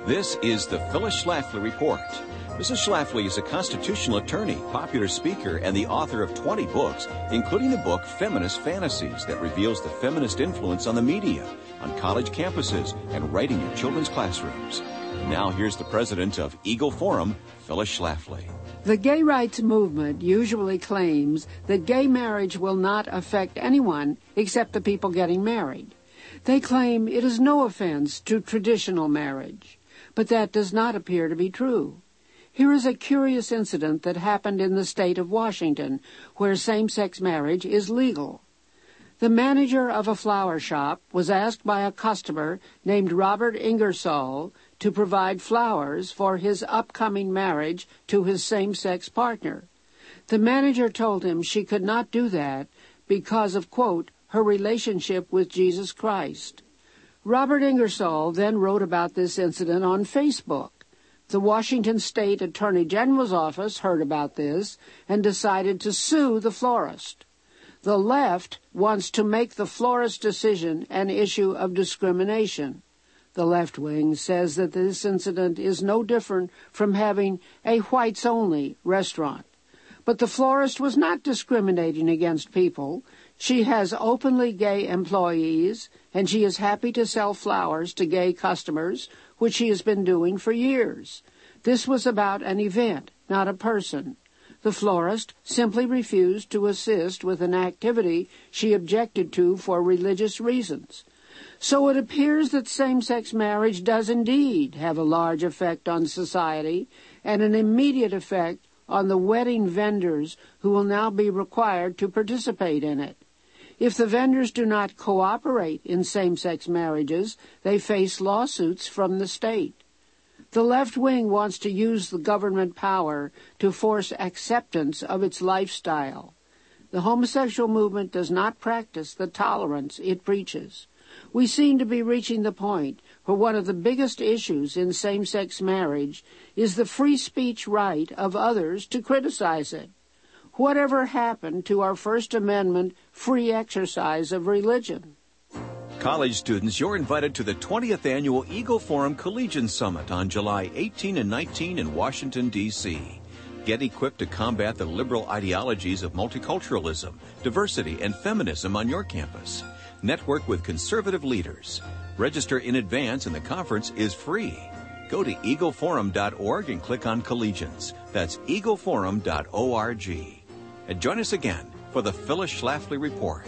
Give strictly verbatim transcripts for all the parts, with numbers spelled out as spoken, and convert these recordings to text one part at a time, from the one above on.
This is the Phyllis Schlafly Report. Missus Schlafly is a constitutional attorney, popular speaker, and the author of twenty books, including the book Feminist Fantasies that reveals the feminist influence on the media, on college campuses, and right in your children's classrooms. And now here's the president of Eagle Forum, Phyllis Schlafly. The gay rights movement usually claims that gay marriage will not affect anyone except the people getting married. They claim it is no offense to traditional marriage. But that does not appear to be true. Here is a curious incident that happened in the state of Washington, where same-sex marriage is legal. The manager of a flower shop was asked by a customer named Robert Ingersoll to provide flowers for his upcoming marriage to his same-sex partner. The manager told him she could not do that because of, quote, her relationship with Jesus Christ. Robert Ingersoll then wrote about this incident on Facebook. The Washington State Attorney General's office heard about this and decided to sue the florist. The left wants to make the florist decision an issue of discrimination. The left wing says that this incident is no different from having a whites-only restaurant. But the florist was not discriminating against people. She has openly gay employees, and she is happy to sell flowers to gay customers, which she has been doing for years. This was about an event, not a person. The florist simply refused to assist with an activity she objected to for religious reasons. So it appears that same-sex marriage does indeed have a large effect on society and an immediate effect on the wedding vendors who will now be required to participate in it. If the vendors do not cooperate in same-sex marriages, they face lawsuits from the state. The left wing wants to use the government power to force acceptance of its lifestyle. The homosexual movement does not practice the tolerance it preaches. We seem to be reaching the point where one of the biggest issues in same-sex marriage is the free speech right of others to criticize it. Whatever happened to our First Amendment free exercise of religion? College students, you're invited to the twentieth Annual Eagle Forum Collegian Summit on July eighteenth and nineteenth in Washington, D C Get equipped to combat the liberal ideologies of multiculturalism, diversity, and feminism on your campus. Network with conservative leaders. Register in advance and the conference is free. Go to eagle forum dot org and click on Collegians. That's eagle forum dot org. And join us again for the Phyllis Schlafly Report.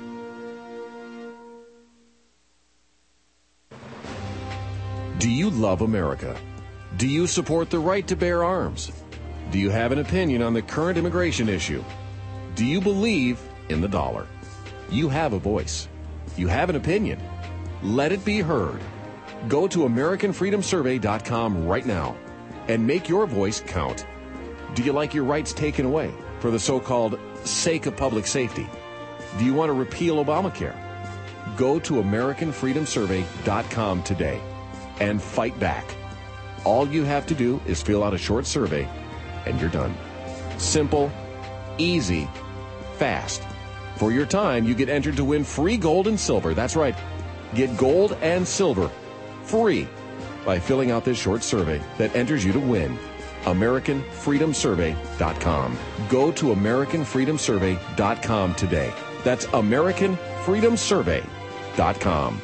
Do you love America? Do you support the right to bear arms? Do you have an opinion on the current immigration issue? Do you believe in the dollar? You have a voice. You have an opinion. Let it be heard. Go to american freedom survey dot com right now and make your voice count. Do you like your rights taken away for the so-called sake of public safety? Do you want to repeal Obamacare? Go to american freedom survey dot com today and fight back. All you have to do is fill out a short survey and you're done. Simple, easy, fast. For your time, you get entered to win free gold and silver. That's right. Get gold and silver free by filling out this short survey that enters you to win. american freedom survey dot com. Go to american freedom survey dot com today. That's american freedom survey dot com.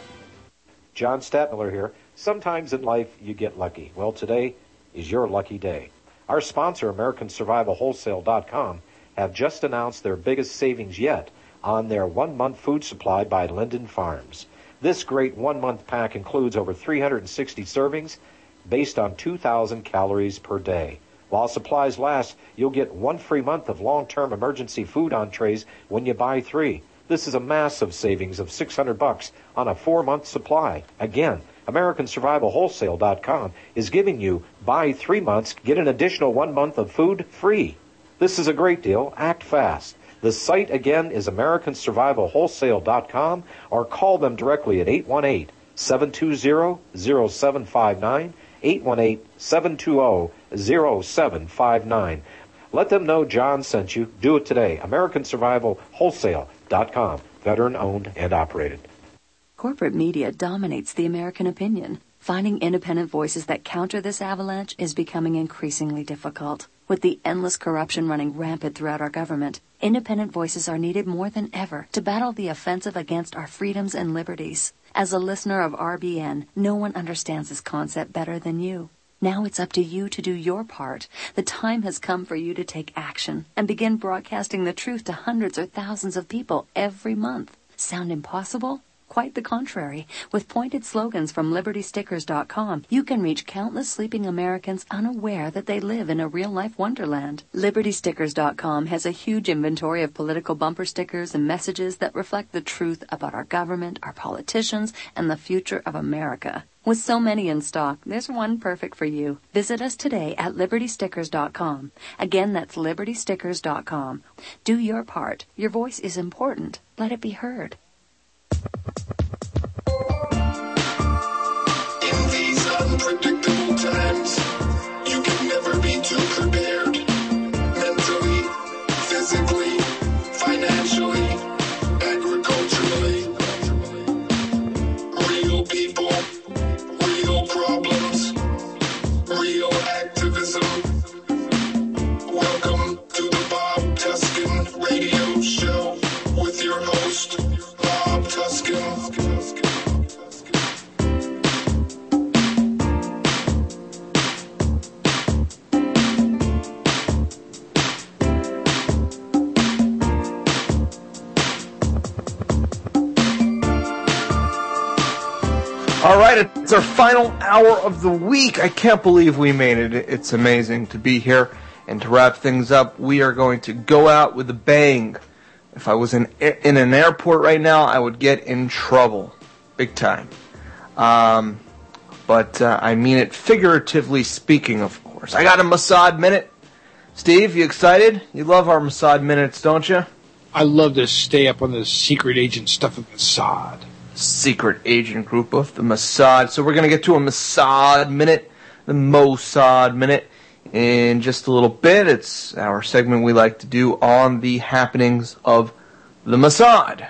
John Stadtmiller here. Sometimes in life you get lucky. Well, today is your lucky day. Our sponsor, american survival wholesale dot com, have just announced their biggest savings yet on their one-month food supply by Linden Farms. This great one-month pack includes over three hundred sixty servings based on two thousand calories per day. While supplies last, you'll get one free month of long-term emergency food entrees when you buy three. This is a massive savings of six hundred bucks on a four-month supply. Again, american survival wholesale dot com is giving you buy three months, get an additional one month of food free. This is a great deal. Act fast. The site again is american survival wholesale dot com or call them directly at eight one eight, seven two zero, zero seven five nine, eight one eight, seven two zero, zero seven five nine. Let them know John sent you. Do it today. american survival wholesale dot com. Veteran owned and operated. Corporate media dominates the American opinion. Finding independent voices that counter this avalanche is becoming increasingly difficult. With the endless corruption running rampant throughout our government, independent voices are needed more than ever to battle the offensive against our freedoms and liberties. As a listener of R B N, no one understands this concept better than you. Now it's up to you to do your part. The time has come for you to take action and begin broadcasting the truth to hundreds or thousands of people every month. Sound impossible? Quite the contrary. With pointed slogans from Liberty Stickers dot com, you can reach countless sleeping Americans unaware that they live in a real-life wonderland. Liberty Stickers dot com has a huge inventory of political bumper stickers and messages that reflect the truth about our government, our politicians, and the future of America. With so many in stock, there's one perfect for you. Visit us today at Liberty Stickers dot com. Again, that's Liberty Stickers dot com. Do your part. Your voice is important. Let it be heard. In these unpredictable times, you can never be too prepared. Mentally, physically, financially, agriculturally. Real people, real problems, real activism. Welcome to the Bob Tuskin Radio Show with your host, Bob Tuskin. All right, it's our final hour of the week. I can't believe we made it. It's amazing to be here. And to wrap things up, we are going to go out with a bang. If I was in in an airport right now, I would get in trouble. Big time. Um, but uh, I mean it figuratively speaking, of course. I got a Mossad Minute. Steve, you excited? You love our Mossad Minutes, don't you? I love to stay up on the secret agent stuff of Mossad. Secret agent group of the Mossad. So we're going to get to a Mossad Minute, the Mossad Minute, in just a little bit. It's our segment we like to do on the happenings of the Mossad.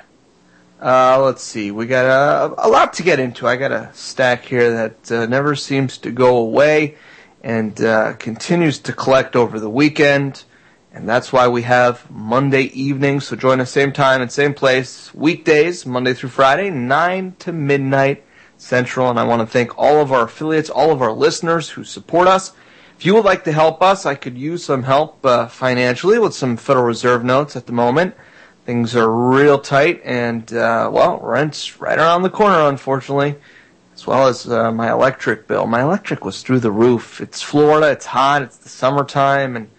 Uh, let's see. We got a, a lot to get into. I got a stack here that uh, never seems to go away and uh, continues to collect over the weekend. And that's why we have Monday evenings. So join us same time and same place, weekdays, Monday through Friday, nine to midnight Central. And I want to thank all of our affiliates, all of our listeners who support us. If you would like to help us, I could use some help uh, financially with some Federal Reserve notes at the moment. Things are real tight, and, uh, well, rent's right around the corner, unfortunately, as well as uh, my electric bill. My electric was through the roof. It's Florida, it's hot, it's the summertime, and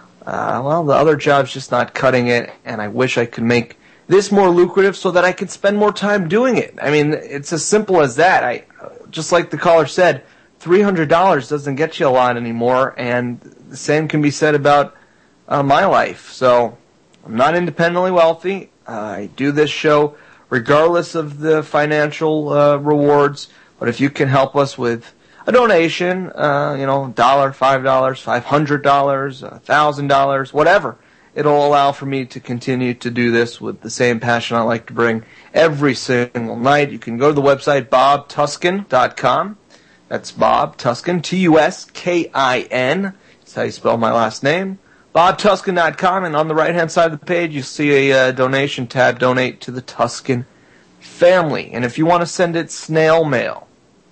Uh, well, the other job's just not cutting it, and I wish I could make this more lucrative so that I could spend more time doing it. I mean, it's as simple as that. I, just like the caller said, three hundred dollars doesn't get you a lot anymore, and the same can be said about uh, my life. So I'm not independently wealthy. Uh, I do this show regardless of the financial uh, rewards, but if you can help us with a donation, uh, you know, a dollar, five dollars, five hundred dollars, a thousand dollars, whatever. It'll allow for me to continue to do this with the same passion I like to bring every single night. You can go to the website bob tuskin dot com. That's Bob Tuskin, T U S K I N. That's how you spell my last name. bob tuskin dot com, and on the right-hand side of the page, you see a uh, donation tab, Donate to the Tuskin Family. And if you want to send it snail mail,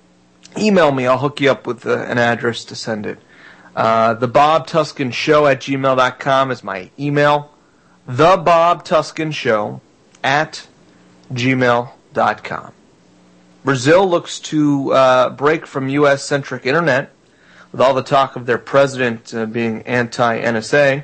email me. I'll hook you up with uh, an address to send it. Uh, the Bob Tuskin Show at gmail dot com is my email. The Bob Tuskin Show at gmail dot com. Brazil looks to uh, break from U S-centric internet with all the talk of their president uh, being anti-N S A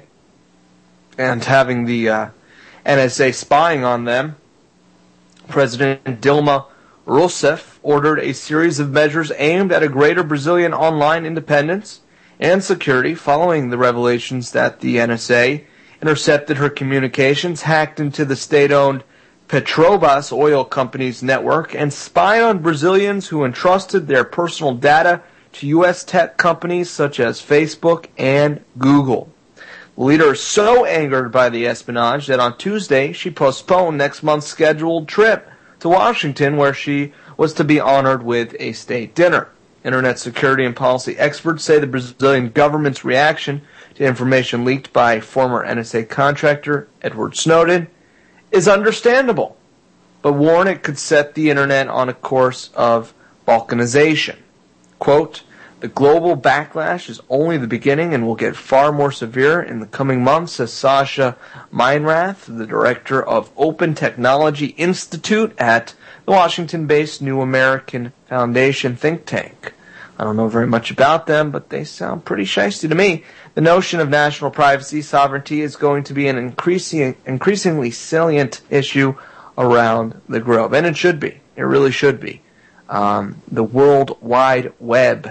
and having the uh, N S A spying on them. President Dilma Rousseff ordered a series of measures aimed at a greater Brazilian online independence and security following the revelations that the N S A intercepted her communications, hacked into the state-owned Petrobras oil company's network, and spied on Brazilians who entrusted their personal data to U S tech companies such as Facebook and Google. The leader is so angered by the espionage that on Tuesday she postponed next month's scheduled trip to Washington, where she was to be honored with a state dinner. Internet security and policy experts say the Brazilian government's reaction to information leaked by former N S A contractor Edward Snowden is understandable, but warn it could set the Internet on a course of balkanization. Quote, the global backlash is only the beginning and will get far more severe in the coming months, says Sasha Meinrath, the director of Open Technology Institute at the Washington-based New American Foundation think tank. I don't know very much about them, but they sound pretty shiesty to me. The notion of national privacy sovereignty is going to be an increasing, increasingly salient issue around the globe, and it should be. It really should be. Um, the World Wide Web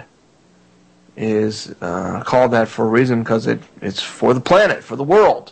is uh, called that for a reason because it, it's for the planet, for the world.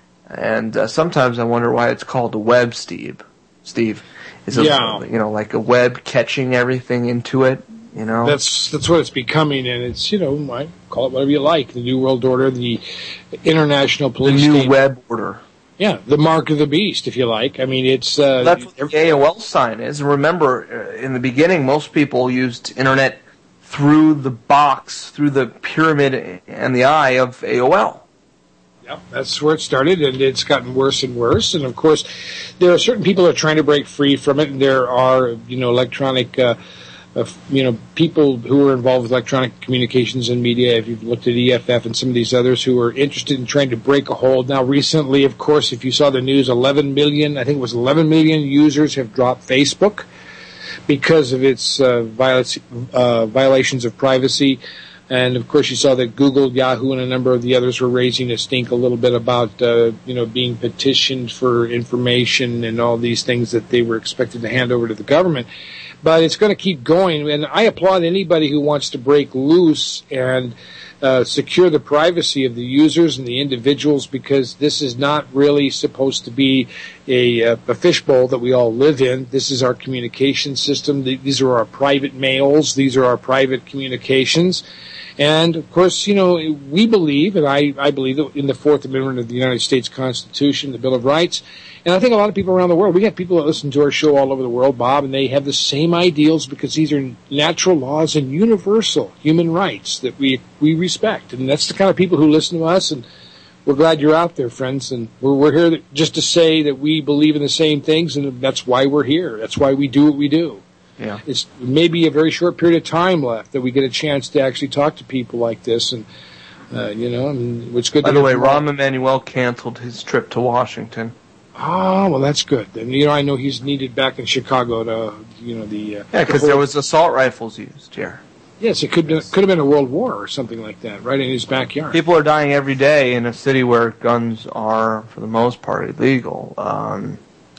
And uh, sometimes I wonder why it's called the web, Steve. Steve, is it yeah. you know like a web catching everything into it? You know, that's that's what it's becoming, and it's you know, I call it whatever you like. The New World Order, the international police, the new state. web order. Yeah, the mark of the beast, if you like. I mean, it's uh, that's what the A O L sign is. Remember, uh, in the beginning, most people used internet through the box, through the pyramid and the eye of A O L. Yep, that's where it started, and it's gotten worse and worse. And of course, there are certain people that are trying to break free from it, and there are, you know, electronic, uh, uh, you know, people who are involved with electronic communications and media. If you've looked at E F F and some of these others who are interested in trying to break a hold. Now, recently, of course, if you saw the news, eleven million, I think it was eleven million users have dropped Facebook because of its uh, viola- uh, violations of privacy. And, of course, you saw that Google, Yahoo, and a number of the others were raising a stink a little bit about, uh, you know, being petitioned for information and all these things that they were expected to hand over to the government. But it's going to keep going, and I applaud anybody who wants to break loose and uh, secure the privacy of the users and the individuals, because this is not really supposed to be a, a fishbowl that we all live in. This is our communication system. These are our private mails. These are our private communications. And, of course, you know, we believe, and I, I believe in the Fourth Amendment of the United States Constitution, the Bill of Rights. And I think a lot of people around the world, we have people that listen to our show all over the world, Bob, and they have the same ideals because these are natural laws and universal human rights that we we respect. And that's the kind of people who listen to us, and we're glad you're out there, friends. And we're, we're here just to say that we believe in the same things, and that's why we're here. That's why we do what we do. Yeah. It's maybe a very short period of time left that we get a chance to actually talk to people like this, and uh, you know, I mean, it's good. By to the way, Rahm Rahm Emanuel canceled his trip to Washington. Ah, well, that's good. And you know, I know he's needed back in Chicago to, you know, the uh, yeah, because the there was assault rifles used here. Yes, it could yes. could have been a world war or something like that, right in his backyard. People are dying every day in a city where guns are, for the most part, illegal. Um,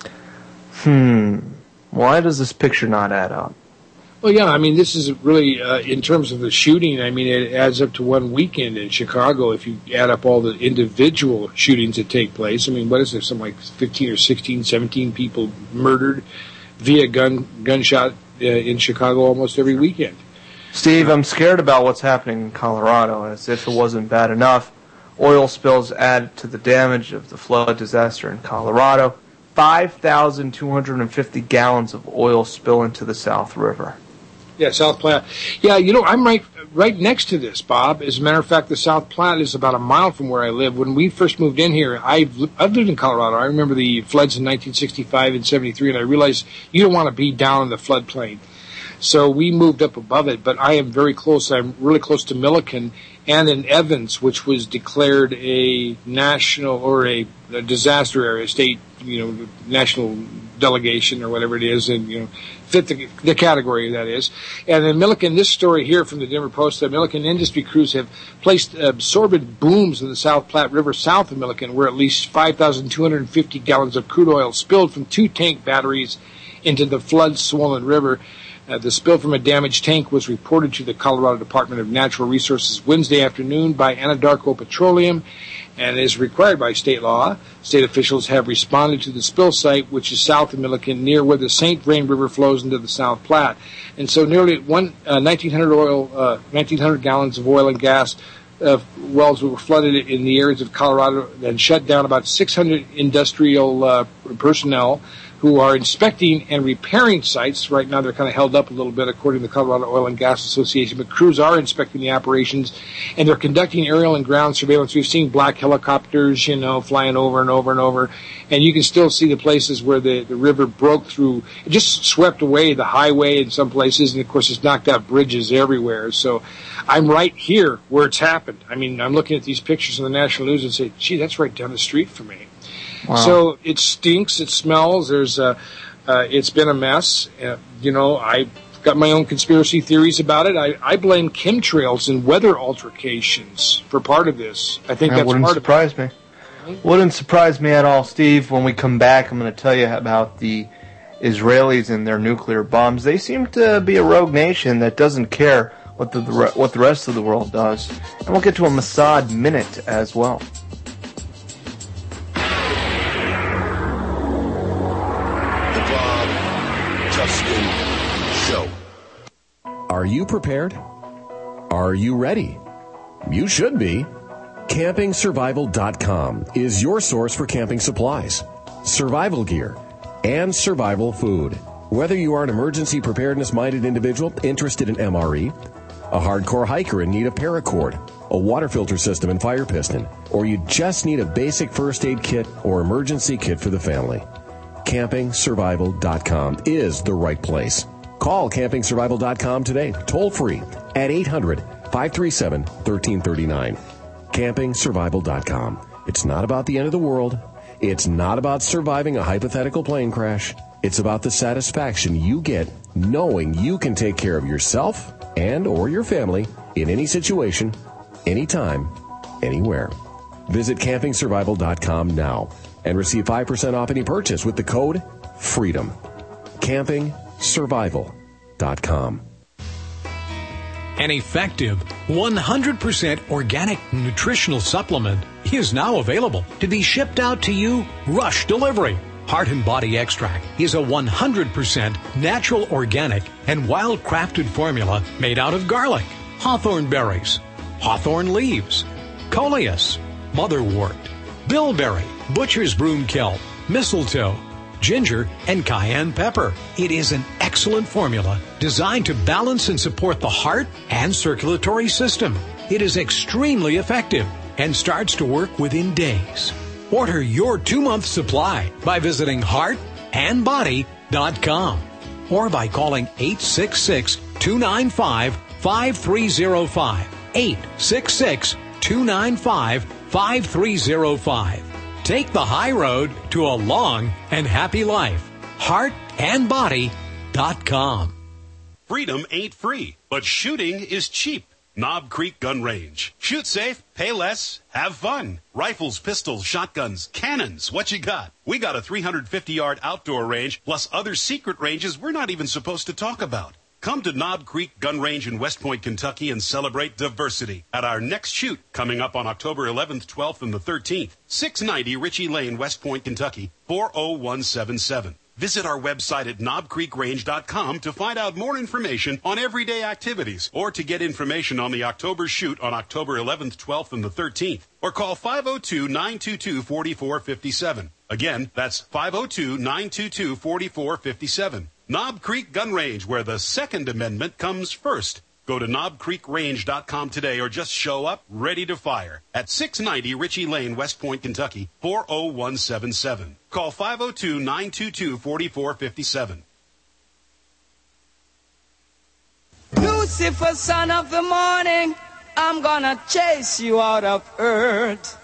hmm. Why does this picture not add up? Well, yeah, I mean, this is really, uh, in terms of the shooting, I mean, it adds up to one weekend in Chicago if you add up all the individual shootings that take place. I mean, what is there, something like fifteen or sixteen, seventeen people murdered via gun gunshot uh, in Chicago almost every weekend. Steve, I'm scared about what's happening in Colorado, as if it wasn't bad enough. Oil spills add to the damage of the flood disaster in Colorado. five thousand two hundred fifty gallons of oil spill into the South River. Yeah, South Platte. Yeah, you know, I'm right right next to this, Bob. As a matter of fact, the South Platte is about a mile from where I live. When we first moved in here, I've, I've lived in Colorado. I remember the floods in nineteen sixty-five and seventy-three, and I realized you don't want to be down in the floodplain. So we moved up above it, but I am very close. I'm really close to Milliken and in Evans, which was declared a national or a, a disaster area, state, you know, national delegation or whatever it is, and, you know, fit the, the category that is. And in Milliken, this story here from the Denver Post, the Milliken industry crews have placed absorbent booms in the South Platte River south of Milliken, where at least five thousand two hundred fifty gallons of crude oil spilled from two tank batteries into the flood-swollen river. Uh, the spill from a damaged tank was reported to the Colorado Department of Natural Resources Wednesday afternoon by Anadarko Petroleum, and is required by state law. State officials have responded to the spill site, which is south of Milliken, near where the Saint Vrain River flows into the South Platte. And so nearly one, uh, nineteen hundred oil, uh, nineteen hundred gallons of oil and gas uh, wells were flooded in the areas of Colorado and shut down about six hundred industrial uh, personnel who are inspecting and repairing sites. Right now they're kind of held up a little bit according to the Colorado Oil and Gas Association, but crews are inspecting the operations, and they're conducting aerial and ground surveillance. We've seen black helicopters, you know, flying over and over and over, and you can still see the places where the, the river broke through. It just swept away the highway in some places, and of course it's knocked out bridges everywhere. So I'm right here where it's happened. I mean, I'm looking at these pictures in the national news and say, gee, that's right down the street from me. Wow. So it stinks, it smells, there's a, uh, it's been a mess. Uh, you know, I've got my own conspiracy theories about it. I, I blame chemtrails and weather altercations for part of this. I think that that's wouldn't part surprise of it. me. Wouldn't surprise me at all, Steve. When we come back, I'm going to tell you about the Israelis and their nuclear bombs. They seem to be a rogue nation that doesn't care what the, the what the rest of the world does. And we'll get to a Mossad minute as well. Are you prepared? Are you ready? You should be. Camping Survival dot com is your source for camping supplies, survival gear, and survival food. Whether you are an emergency preparedness-minded individual interested in M R E, a hardcore hiker in need of paracord, a water filter system and fire piston, or you just need a basic first aid kit or emergency kit for the family, Camping Survival dot com is the right place. Call Camping Survival dot com today, toll free at eight hundred, five three seven, one three three nine. Camping Survival dot com. It's not about the end of the world. It's not about surviving a hypothetical plane crash. It's about the satisfaction you get knowing you can take care of yourself and or your family in any situation, anytime, anywhere. Visit Camping Survival dot com now and receive five percent off any purchase with the code FREEDOM. Camping Survival dot com. An effective one hundred percent organic nutritional supplement is now available to be shipped out to you rush delivery. Heart and Body Extract is a one hundred percent natural, organic, and wild-crafted formula made out of garlic, hawthorn berries, hawthorn leaves, coleus, motherwort, bilberry, butcher's broom kelp, mistletoe, ginger, and cayenne pepper. It is an excellent formula designed to balance and support the heart and circulatory system. It is extremely effective and starts to work within days. Order your two-month supply by visiting heart and body dot com or by calling eight six six, two nine five, five three zero five, eight six six, two nine five, five three zero five. Take the high road to a long and happy life. heart and body dot com. Freedom ain't free, but shooting is cheap. Knob Creek Gun Range. Shoot safe, pay less, have fun. Rifles, pistols, shotguns, cannons, what you got? We got a three hundred fifty yard outdoor range, plus other secret ranges we're not even supposed to talk about. Come to Knob Creek Gun Range in West Point, Kentucky, and celebrate diversity at our next shoot coming up on October eleventh, twelfth, and the thirteenth. six ninety Ritchie Lane, West Point, Kentucky, four oh one seven seven. Visit our website at knob creek range dot com to find out more information on everyday activities or to get information on the October shoot on October eleventh, twelfth, and the thirteenth. Or call five oh two, nine two two, four four five seven. Again, that's five oh two, nine two two, four four five seven. Knob Creek Gun Range, where the Second Amendment comes first. Go to knob creek range dot com today or just show up ready to fire at six ninety Ritchie Lane, West Point, Kentucky, four oh one seven seven. Call five oh two, nine two two, four four five seven. Lucifer, son of the morning, I'm gonna chase you out of earth.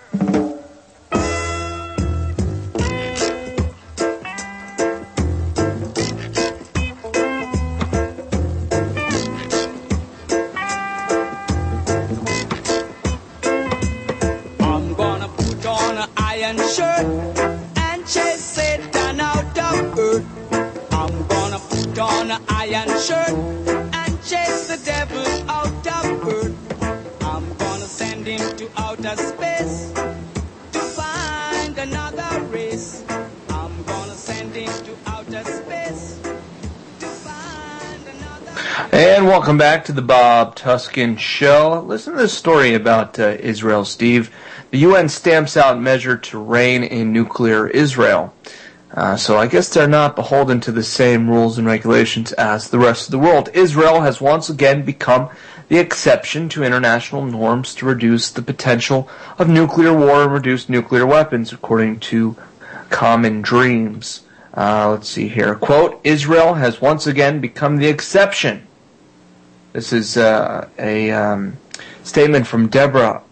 Shirt and chase Satan out of earth. I'm gonna put on an iron shirt and chase the devil out of earth. I'm gonna send him to outer space to find another race. I'm gonna send him to outer space to find another. And welcome back to the Bob Tuskin Show. Listen to this story about uh, Israel, Steve. The U N stamps out measure to rein in nuclear Israel. Uh, so I guess they're not beholden to the same rules and regulations as the rest of the world. Israel has once again become the exception to international norms to reduce the potential of nuclear war and reduce nuclear weapons, according to Common Dreams. Uh, let's see here. Quote, Israel has once again become the exception. This is uh, a um, statement from Deborah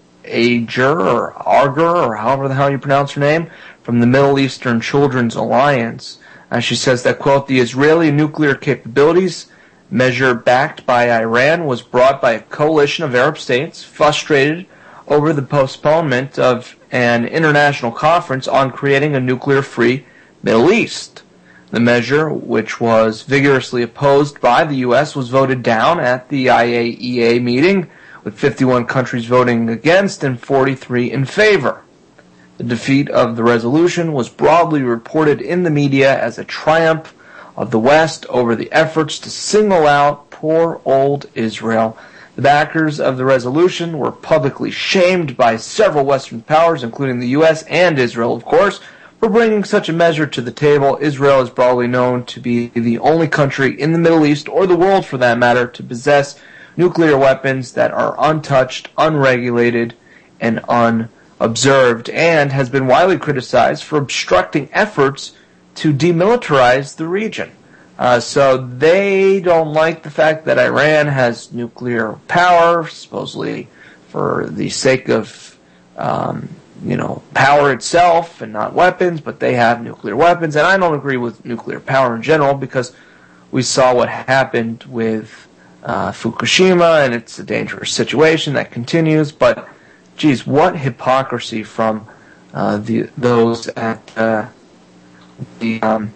Ager, or Arger, or however the hell you pronounce her name, from the Middle Eastern Children's Alliance. Uh, she says that, quote, the Israeli nuclear capabilities measure backed by Iran was brought by a coalition of Arab states frustrated over the postponement of an international conference on creating a nuclear-free Middle East. The measure, which was vigorously opposed by the U S, was voted down at the I A E A meeting, with fifty-one countries voting against and forty-three in favor. The defeat of the resolution was broadly reported in the media as a triumph of the West over the efforts to single out poor old Israel. The backers of the resolution were publicly shamed by several Western powers, including the U S and Israel, of course, for bringing such a measure to the table. Israel is broadly known to be the only country in the Middle East, or the world for that matter, to possess nuclear weapons that are untouched, unregulated, and unobserved, and has been widely criticized for obstructing efforts to demilitarize the region. Uh, so they don't like the fact that Iran has nuclear power, supposedly for the sake of, um, you know, power itself and not weapons, but they have nuclear weapons. And I don't agree with nuclear power in general, because we saw what happened with uh, Fukushima, and it's a dangerous situation that continues. But, geez, what hypocrisy from uh, the those at uh, the um,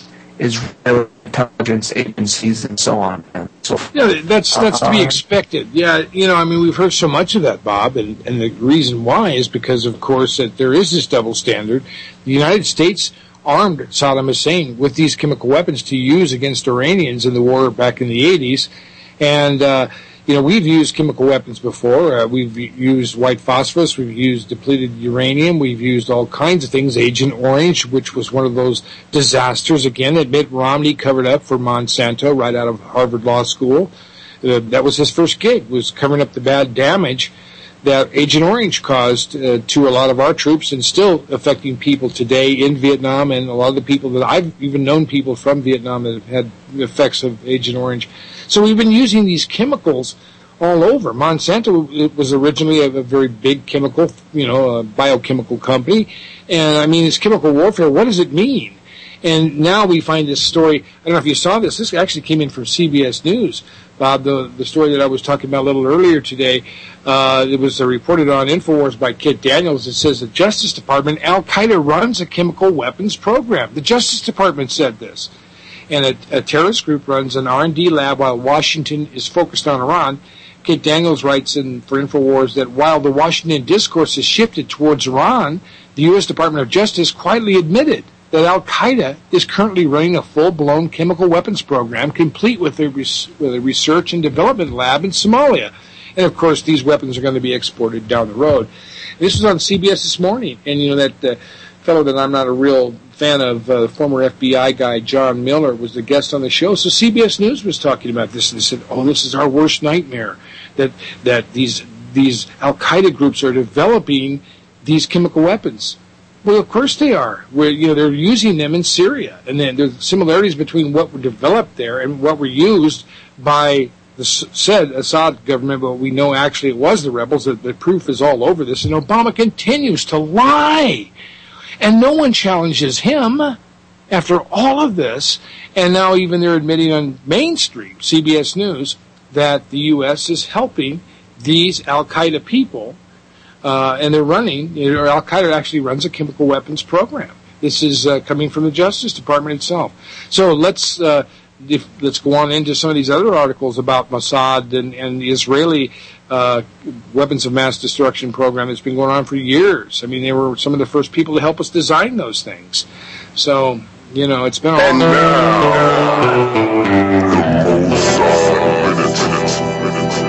Israeli intelligence agencies and so on. And so yeah, that's that's uh, to be expected. Yeah, you know, I mean, we've heard so much of that, Bob, and, and the reason why is because, of course, that there is this double standard. The United States armed Saddam Hussein with these chemical weapons to use against Iranians in the war back in the eighties, and uh, you know, we've used chemical weapons before. Uh, we've used white phosphorus. We've used depleted uranium. We've used all kinds of things. Agent Orange, which was one of those disasters, again, that Mitt Romney covered up for Monsanto right out of Harvard Law School. Uh, that was his first gig, was covering up the bad damage that Agent Orange caused uh, to a lot of our troops, and still affecting people today in Vietnam, and a lot of the people that I've even known people from Vietnam that have had the effects of Agent Orange. So we've been using these chemicals all over. Monsanto, it was originally a, a very big chemical, you know, a biochemical company. And, I mean, it's chemical warfare. What does it mean? And now we find this story. I don't know if you saw this. This actually came in from C B S News, Bob, the, the story that I was talking about a little earlier today. Uh, it was uh, reported on InfoWars by Kit Daniels. It says the Justice Department, Al-Qaeda runs a chemical weapons program. The Justice Department said this. And a, a terrorist group runs an R and D lab while Washington is focused on Iran. Kate Daniels writes in for InfoWars that while the Washington discourse has shifted towards Iran, the U S Department of Justice quietly admitted that Al-Qaeda is currently running a full-blown chemical weapons program, complete with a, res- with a research and development lab in Somalia. And, of course, these weapons are going to be exported down the road. This was on C B S this morning. And, you know, that uh, fellow that I'm not a real fan of, uh, former F B I guy John Miller, was the guest on the show. So C B S News was talking about this, and they said, "Oh, this is our worst nightmare, that that these these Al Qaeda groups are developing these chemical weapons." Well, of course they are. We're, you know, they're using them in Syria, and then there's similarities between what were developed there and what were used by the said Assad government. But we know actually it was the rebels. The, the proof is all over this, and Obama continues to lie. And no one challenges him after all of this. And now even they're admitting on mainstream C B S News that the U S is helping these Al-Qaeda people. Uh, and they're running, or Al-Qaeda actually runs a chemical weapons program. This is uh, coming from the Justice Department itself. So let's uh, if, let's go on into some of these other articles about Mossad and, and the Israeli uh, weapons of mass destruction program that's been going on for years. I mean, they were some of the first people to help us design those things. So, you know, it's been all... And now, the Mossad Minute.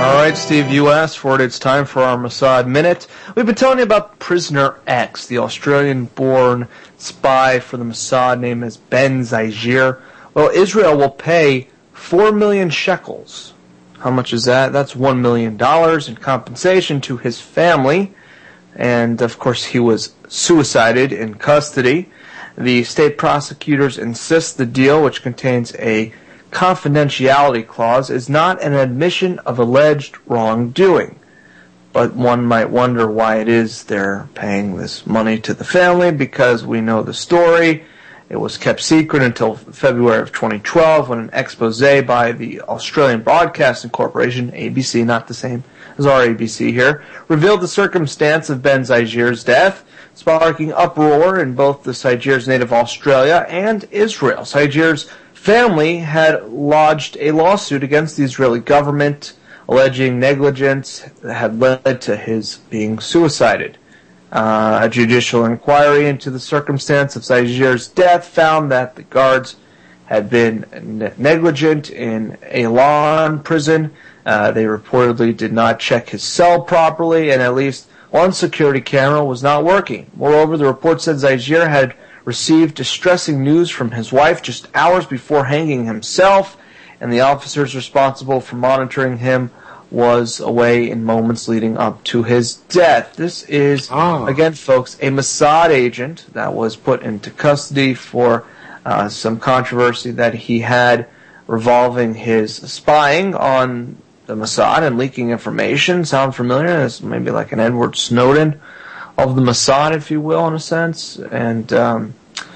All right, Steve, you asked for it. It's time for our Mossad Minute. We've been telling you about Prisoner X, the Australian-born spy for the Mossad named as Ben Zaigir. Well, Israel will pay four million shekels. How much is that? That's one million dollars in compensation to his family. And, of course, he was suicided in custody. The state prosecutors insist the deal, which contains a confidentiality clause, is not an admission of alleged wrongdoing. But one might wonder why it is they're paying this money to the family, because we know the story. It was kept secret until February of twenty twelve when an expose by the Australian Broadcasting Corporation, A B C, not the same as our A B C here, revealed the circumstance of Ben Zaigir's death, sparking uproar in both the Zaigir's native Australia and Israel. Zaigir's family had lodged a lawsuit against the Israeli government alleging negligence that had led to his being suicided. Uh, a judicial inquiry into the circumstance of Zaigir's death found that the guards had been ne- negligent in Eilan prison. Uh, they reportedly did not check his cell properly, and at least one security camera was not working. Moreover, the report said Zaigir had received distressing news from his wife just hours before hanging himself, and the officers responsible for monitoring him was away in moments leading up to his death. This is, oh. again, folks, a Mossad agent that was put into custody for uh, some controversy that he had revolving his spying on the Mossad and leaking information. Sound familiar? As maybe like an Edward Snowden of the Mossad, if you will, in a sense. And, um,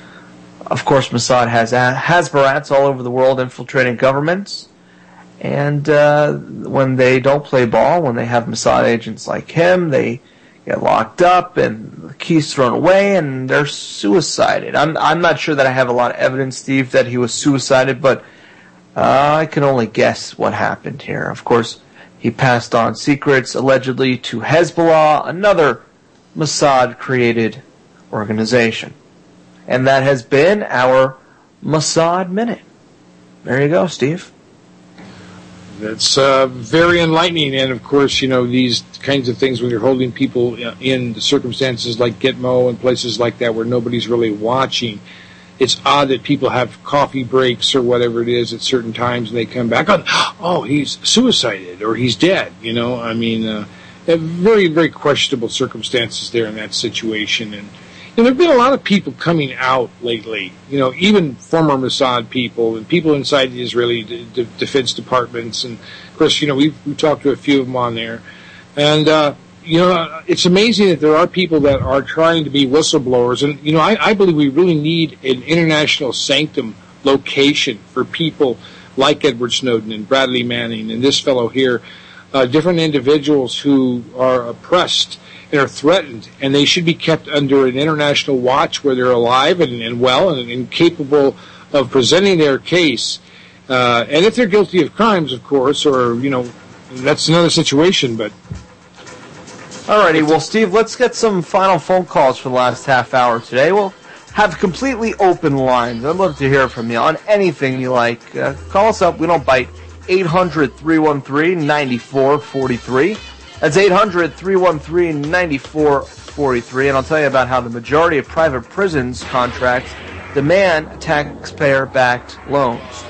of course, Mossad has Hasbarats all over the world infiltrating governments. And uh, when they don't play ball, when they have Mossad agents like him, they get locked up and the keys thrown away and they're suicided. I'm I'm not sure that I have a lot of evidence, Steve, that he was suicided, but uh, I can only guess what happened here. Of course, he passed on secrets allegedly to Hezbollah, another Mossad-created organization. And that has been our Mossad Minute. There you go, Steve. That's uh, very enlightening, and of course, you know, these kinds of things when you're holding people in circumstances like Gitmo and places like that where nobody's really watching, it's odd that people have coffee breaks or whatever it is at certain times and they come back on, oh, he's suicided or he's dead, you know, I mean, uh, very, very questionable circumstances there in that situation. And And there have been a lot of people coming out lately, you know, even former Mossad people and people inside the Israeli d- d- defense departments. And, of course, you know, we've, we've talked to a few of them on there. And, uh, you know, it's amazing that there are people that are trying to be whistleblowers. And, you know, I, I believe we really need an international sanctum location for people like Edward Snowden and Bradley Manning and this fellow here, uh, different individuals who are oppressed and are threatened, and they should be kept under an international watch where they're alive and, and well and, and capable of presenting their case. Uh, and if they're guilty of crimes, of course, or, you know, that's another situation, but... Alrighty, well, Steve, let's get some final phone calls for the last half hour today. We'll have completely open lines. I'd love to hear from you on anything you like. Uh, call us up. We don't bite. eight hundred, three one three, nine four four three. That's eight hundred, three one three, nine four four three, and I'll tell you about how the majority of private prisons contracts demand taxpayer-backed loans.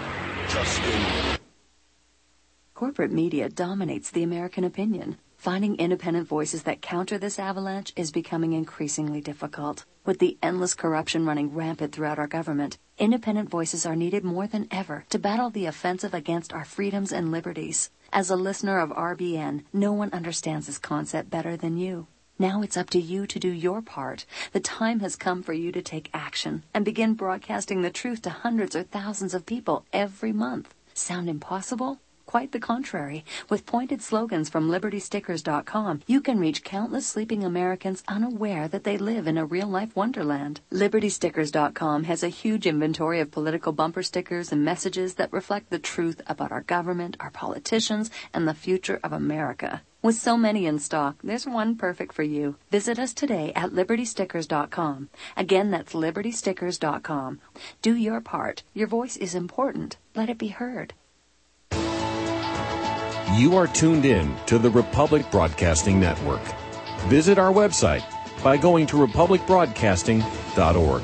Corporate media dominates the American opinion. Finding independent voices that counter this avalanche is becoming increasingly difficult. With the endless corruption running rampant throughout our government, independent voices are needed more than ever to battle the offensive against our freedoms and liberties. As a listener of R B N, no one understands this concept better than you. Now it's up to you to do your part. The time has come for you to take action and begin broadcasting the truth to hundreds or thousands of people every month. Sound impossible? Quite the contrary. With pointed slogans from Liberty Stickers dot com, you can reach countless sleeping Americans unaware that they live in a real-life wonderland. Liberty Stickers dot com has a huge inventory of political bumper stickers and messages that reflect the truth about our government, our politicians, and the future of America. With so many in stock, there's one perfect for you. Visit us today at Liberty Stickers dot com. Again, that's Liberty Stickers dot com. Do your part. Your voice is important. Let it be heard. You are tuned in to the Republic Broadcasting Network. Visit our website by going to republic broadcasting dot org.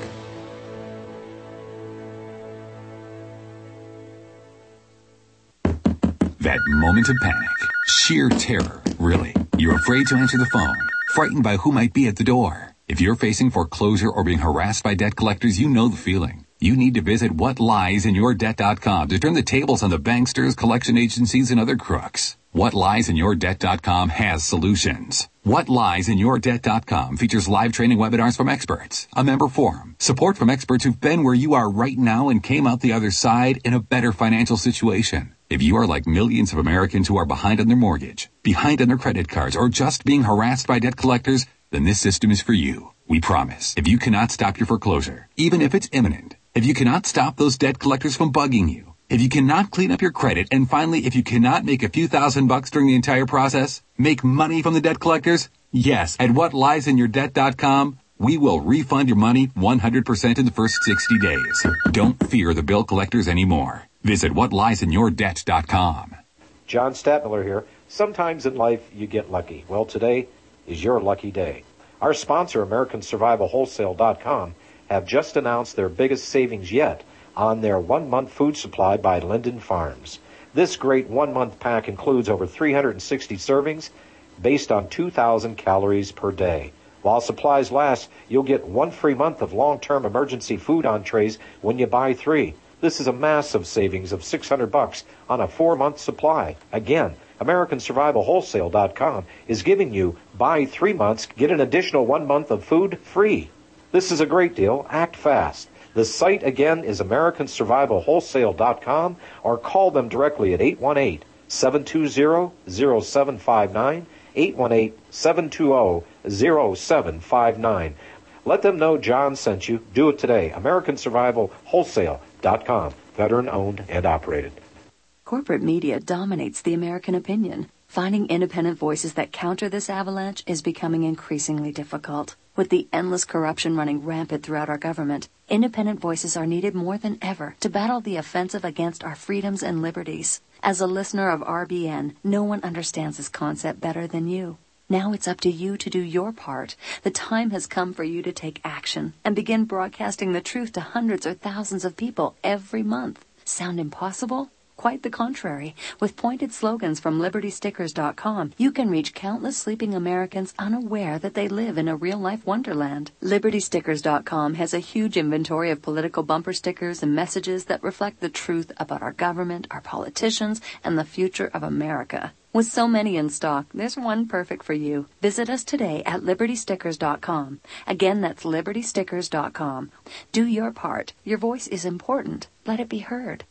That moment of panic, sheer terror, really. You're afraid to answer the phone, frightened by who might be at the door. If you're facing foreclosure or being harassed by debt collectors, you know the feeling. You need to visit what lies in your debt dot com to turn the tables on the banksters, collection agencies, and other crooks. what lies in your debt dot com has solutions. what lies in your debt dot com features live training webinars from experts, a member forum, support from experts who've been where you are right now and came out the other side in a better financial situation. If you are like millions of Americans who are behind on their mortgage, behind on their credit cards, or just being harassed by debt collectors, then this system is for you. We promise. If you cannot stop your foreclosure, even if it's imminent, if you cannot stop those debt collectors from bugging you, if you cannot clean up your credit, and finally, if you cannot make a few thousand bucks during the entire process, make money from the debt collectors, yes, at what lies in your debt dot com, we will refund your money one hundred percent in the first sixty days. Don't fear the bill collectors anymore. Visit what lies in your debt dot com. John Stadtmiller here. Sometimes in life you get lucky. Well, today is your lucky day. Our sponsor, American Survival Wholesale dot com, have just announced their biggest savings yet on their one-month food supply by Linden Farms. This great one-month pack includes over three hundred sixty servings based on two thousand calories per day. While supplies last, you'll get one free month of long-term emergency food entrees when you buy three. This is a massive savings of six hundred bucks on a four-month supply. Again, American Survival Wholesale dot com is giving you buy three months, get an additional one month of food free. This is a great deal. Act fast. The site again is American Survival Wholesale dot com, or call them directly at eight one eight, seven two zero, zero seven five nine, eight one eight, seven two zero, zero seven five nine. Let them know John sent you. Do it today. American Survival Wholesale dot com, veteran owned and operated. Corporate media dominates the American opinion. Finding independent voices that counter this avalanche is becoming increasingly difficult. With the endless corruption running rampant throughout our government, independent voices are needed more than ever to battle the offensive against our freedoms and liberties. As a listener of R B N, no one understands this concept better than you. Now it's up to you to do your part. The time has come for you to take action and begin broadcasting the truth to hundreds or thousands of people every month. Sound impossible? Quite the contrary. With pointed slogans from Liberty Stickers dot com, you can reach countless sleeping Americans unaware that they live in a real-life wonderland. Liberty Stickers dot com has a huge inventory of political bumper stickers and messages that reflect the truth about our government, our politicians, and the future of America. With so many in stock, there's one perfect for you. Visit us today at Liberty Stickers dot com. Again, that's Liberty Stickers dot com. Do your part. Your voice is important. Let it be heard.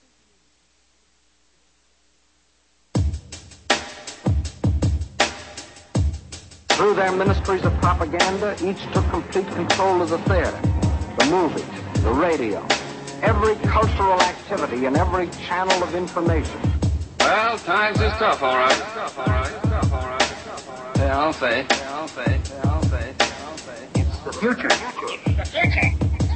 Through their ministries of propaganda, each took complete control of the theater, the movies, the radio, every cultural activity and every channel of information. Well, times is tough, all right. Tough, all right. Tough, all right. Yeah, I'll say. Yeah, I'll say. Yeah, I'll say. Yeah, I'll say. It's the future. The future.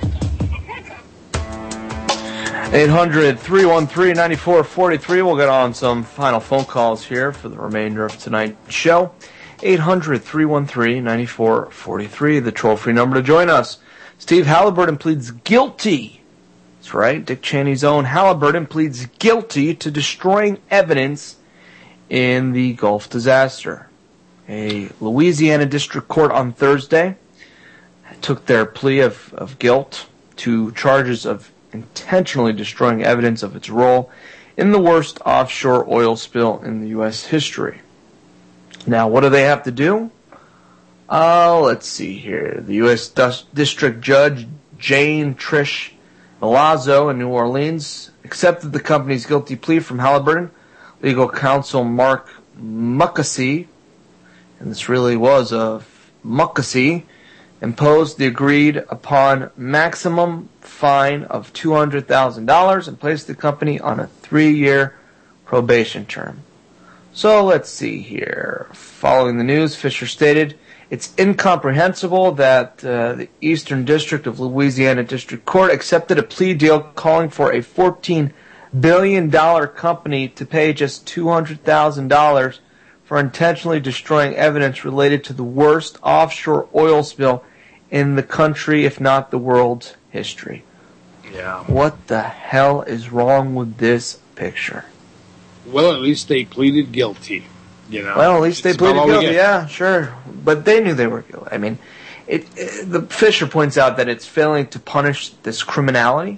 eight hundred, three one three, nine four four three. We'll get on some final phone calls here for the remainder of tonight's show. eight hundred, three one three, nine four four three, the toll-free number to join us. Steve Halliburton pleads guilty. That's right, Dick Cheney's own Halliburton pleads guilty to destroying evidence in the Gulf disaster. A Louisiana district court on Thursday took their plea of, of guilt to charges of intentionally destroying evidence of its role in the worst offshore oil spill in the U S history. Now, what do they have to do? Uh, let's see here. The U S District Judge Jane Trish Milazzo in New Orleans accepted the company's guilty plea from Halliburton. Legal counsel Mark Mukasey, and this really was a Mukasey, imposed the agreed upon maximum fine of two hundred thousand dollars and placed the company on a three-year probation term. So let's see here. Following the news, Fisher stated, "It's incomprehensible that uh, the Eastern District of Louisiana District Court accepted a plea deal calling for a fourteen billion dollar company to pay just two hundred thousand dollars for intentionally destroying evidence related to the worst offshore oil spill in the country, if not the world's history. Yeah. What the hell is wrong with this picture? Well, at least they pleaded guilty. You know. Well, at least they It's about pleaded all we guilty. get. Yeah, sure, but they knew they were guilty. I mean, it, it, the Fisher points out that it's failing to punish this criminality,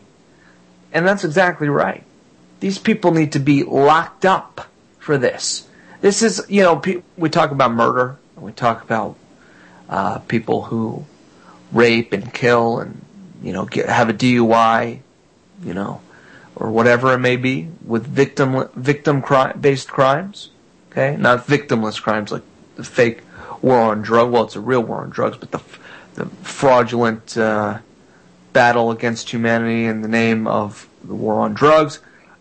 and that's exactly right. These people need to be locked up for this. This is, you know, pe- we talk about murder, and we talk about uh, people who rape and kill and, you know, get, have a D U I, you know, or whatever it may be, with victim victim cri- based crimes. Okay, not victimless crimes like the fake war on drugs. Well, it's a real war on drugs, but the the fraudulent uh, battle against humanity in the name of the war on drugs.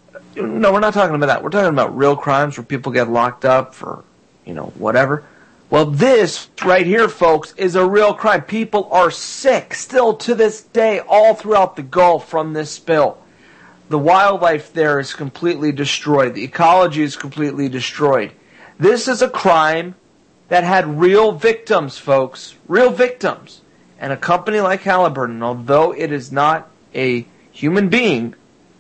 No, we're not talking about that. We're talking about real crimes where people get locked up for, you know, whatever. Well, this right here, folks, is a real crime. People are sick still to this day all throughout the Gulf from this spill. The wildlife there is completely destroyed. The ecology is completely destroyed. This is a crime that had real victims, folks. Real victims. And a company like Halliburton, although it is not a human being,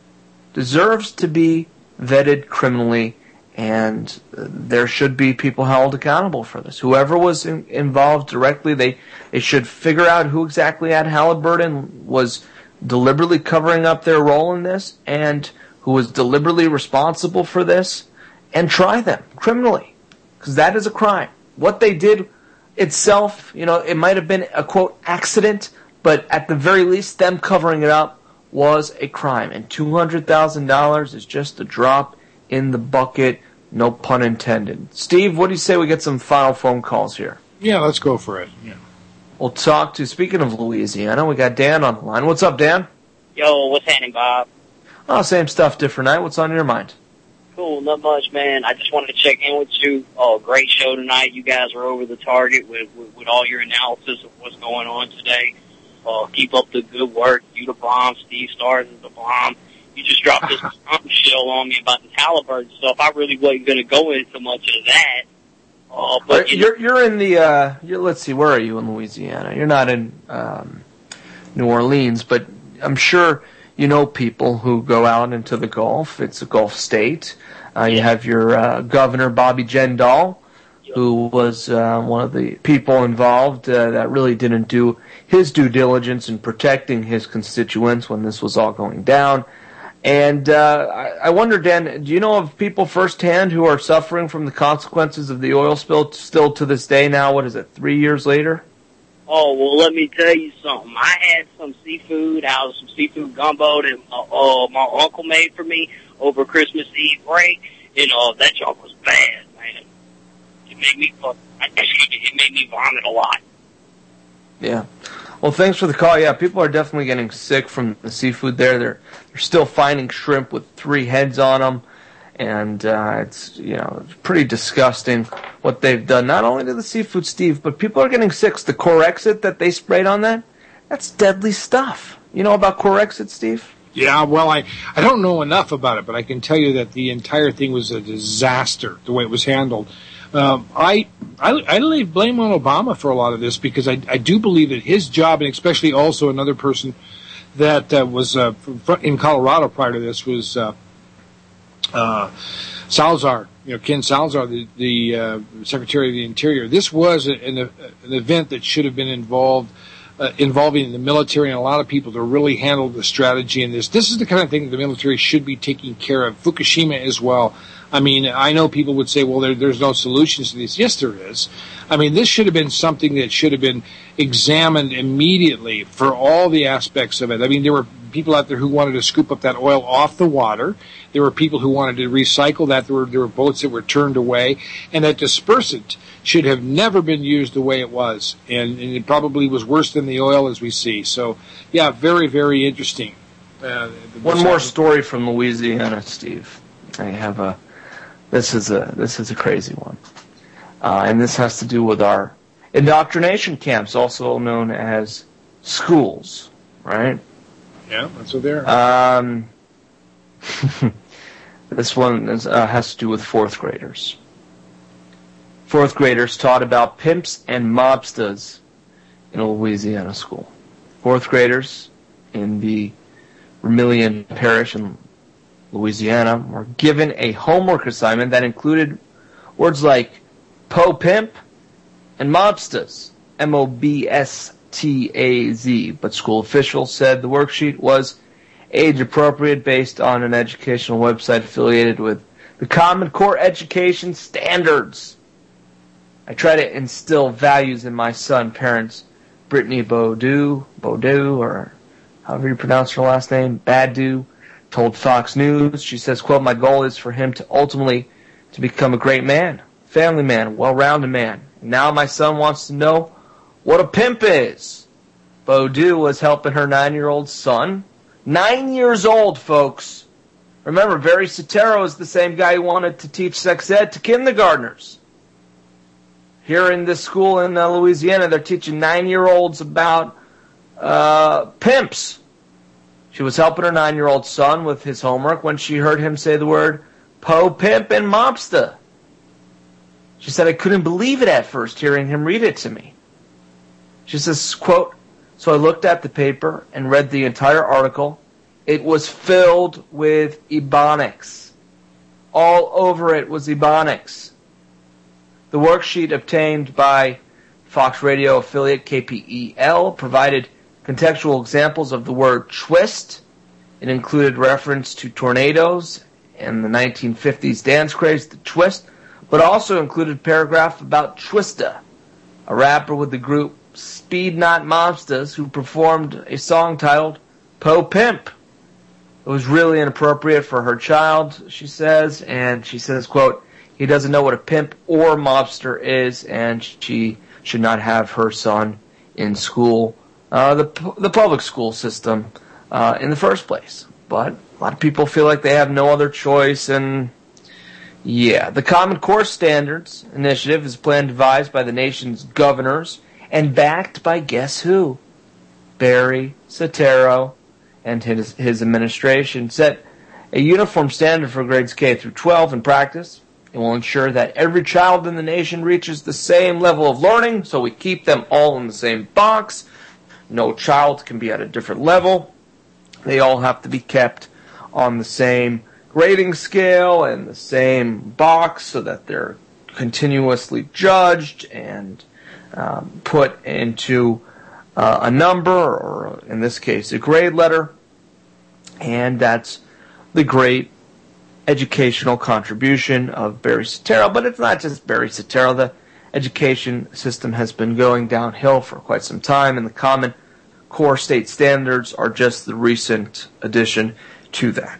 deserves to be vetted criminally, and uh, there should be people held accountable for this. Whoever was in, involved directly, they, they should figure out who exactly at Halliburton was deliberately covering up their role in this, and who was deliberately responsible for this, and try them criminally, because that is a crime. What they did itself, you know, it might have been a, quote, accident, but at the very least, them covering it up was a crime. And two hundred thousand dollars is just a drop in the bucket, no pun intended. Steve, what do you say we get some final phone calls here? Yeah, let's go for it. Yeah. We'll talk to, speaking of Louisiana, we got Dan on the line. What's up, Dan? Yo, what's happening, Bob? Oh, same stuff, different night. What's on your mind? Cool, not much, man. I just wanted to check in with you. Oh, great show tonight. You guys are over the target with, with, with all your analysis of what's going on today. Uh, keep up the good work. You the bomb. Steve Stars is the bomb. You just dropped this bombshell on me about the Halliburton stuff. I really wasn't going to go into much of that. Uh, but you you're you're in the uh, you're, let's see, where are you in Louisiana? You're not in um, New Orleans, but I'm sure you know people who go out into the Gulf. It's a Gulf state. Uh, you have your uh, governor Bobby Jindal, who was uh, one of the people involved uh, that really didn't do his due diligence in protecting his constituents when this was all going down. And uh, I, I wonder, Dan, do you know of people firsthand who are suffering from the consequences of the oil spill still to this day now? What is it, three years later? Oh, well, let me tell you something. I had some seafood out of some seafood gumbo that uh, uh, my uncle made for me over Christmas Eve break. And uh, that job was bad, man. It made me, uh, it made me vomit a lot. Yeah. Well, thanks for the call. Yeah, people are definitely getting sick from the seafood there. They're they're still finding shrimp with three heads on them, and uh, it's you know it's pretty disgusting what they've done. Not only to the seafood, Steve, but people are getting sick. The Corexit that they sprayed on that, that's deadly stuff. You know about Corexit, Steve? Yeah, well, I, I don't know enough about it, but I can tell you that the entire thing was a disaster, the way it was handled. Um, I, I I leave blame on Obama for a lot of this because I, I do believe that his job, and especially also another person that uh, was uh, in Colorado prior to this was uh, uh, Salazar, you know, Ken Salazar, the, the uh, Secretary of the Interior. This was an, an event that should have been involved. Uh, involving the military and a lot of people to really handle the strategy in this. This is the kind of thing that the military should be taking care of. Fukushima as well. I mean, I know people would say, well, there, there's no solutions to this. Yes, there is. I mean, this should have been something that should have been examined immediately for all the aspects of it. I mean, there were people out there who wanted to scoop up that oil off the water. There were people who wanted to recycle that. There were, there were boats that were turned away. And that dispersant should have never been used the way it was. And, and it probably was worse than the oil as we see. So, yeah, very, very interesting. Uh, One more story from Louisiana, Steve. I have a, this is a, this is a crazy one. Uh, and this has to do with our indoctrination camps, also known as schools, right? Yeah, that's what they're. Um, This one is, uh, has to do with fourth graders. Fourth graders taught about pimps and mobsters in a Louisiana school. Fourth graders in the Vermilion Parish in Louisiana were given a homework assignment that included words like po pimp and mobsters, M O B S T A Z, but school officials said the worksheet was age appropriate based on an educational website affiliated with the Common Core Education Standards. I try to instill values in my son, parents Brittany Baudu, Baudu, or however you pronounce her last name, Badu, told Fox News. She says, quote, my goal is for him to ultimately to become a great man, family man, well-rounded man. And now my son wants to know what a pimp is. Baudu was helping her nine-year-old son. Nine years old, folks. Remember, Barry Soetoro is the same guy who wanted to teach sex ed to kindergartners. Here in this school in uh, Louisiana, they're teaching nine-year-olds about uh, pimps. She was helping her nine-year-old son with his homework when she heard him say the word po, pimp, and mobster. She said, I couldn't believe it at first hearing him read it to me. She says, quote, so I looked at the paper and read the entire article. It was filled with Ebonics. All over it was Ebonics. The worksheet obtained by Fox Radio affiliate K P E L provided contextual examples of the word twist. It included reference to tornadoes and the nineteen fifties dance craze, the twist, but also included a paragraph about Twista, a rapper with the group Speed Not Mobsters who performed a song titled Po Pimp. It was really inappropriate for her child, she says, and she says, quote, he doesn't know what a pimp or mobster is, and she should not have her son in school, uh, the the public school system, uh, in the first place. But a lot of people feel like they have no other choice, and yeah. The Common Core Standards Initiative is a plan devised by the nation's governors and backed by guess who? Barry Soetoro and his, his administration. Set a uniform standard for grades K through twelve in practice. It will ensure that every child in the nation reaches the same level of learning, so we keep them all in the same box. No child can be at a different level. They all have to be kept on the same grading scale and the same box so that they're continuously judged and um, put into uh, a number, or in this case, a grade letter. And that's the great educational contribution of Barry Soetoro, but it's not just Barry Soetoro. The education system has been going downhill for quite some time, and the Common Core state standards are just the recent addition to that.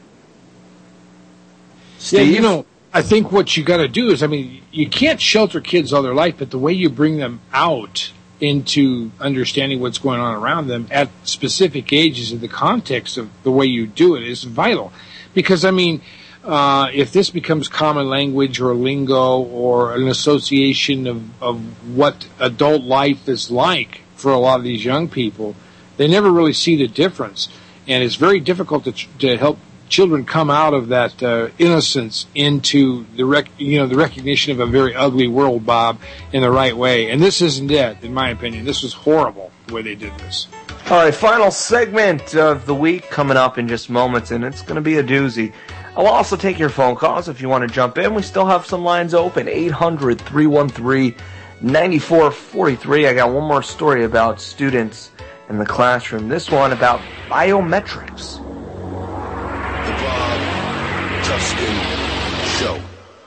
Steve? Yeah, you know, I think what you got to do is, I mean, you can't shelter kids all their life, but the way you bring them out into understanding what's going on around them at specific ages in the context of the way you do it is vital. Because, I mean, Uh, if this becomes common language or lingo or an association of, of what adult life is like for a lot of these young people, they never really see the difference. And it's very difficult to, to help children come out of that uh, innocence into the rec- you know the recognition of a very ugly world, Bob, in the right way. And this isn't it, in my opinion. This was horrible the way they did this. All right, final segment of the week coming up in just moments, and it's going to be a doozy. I'll also take your phone calls if you want to jump in. We still have some lines open, eight hundred, three one three, nine four four three. I got one more story about students in the classroom. This one about biometrics. The Bob Tuskin Show.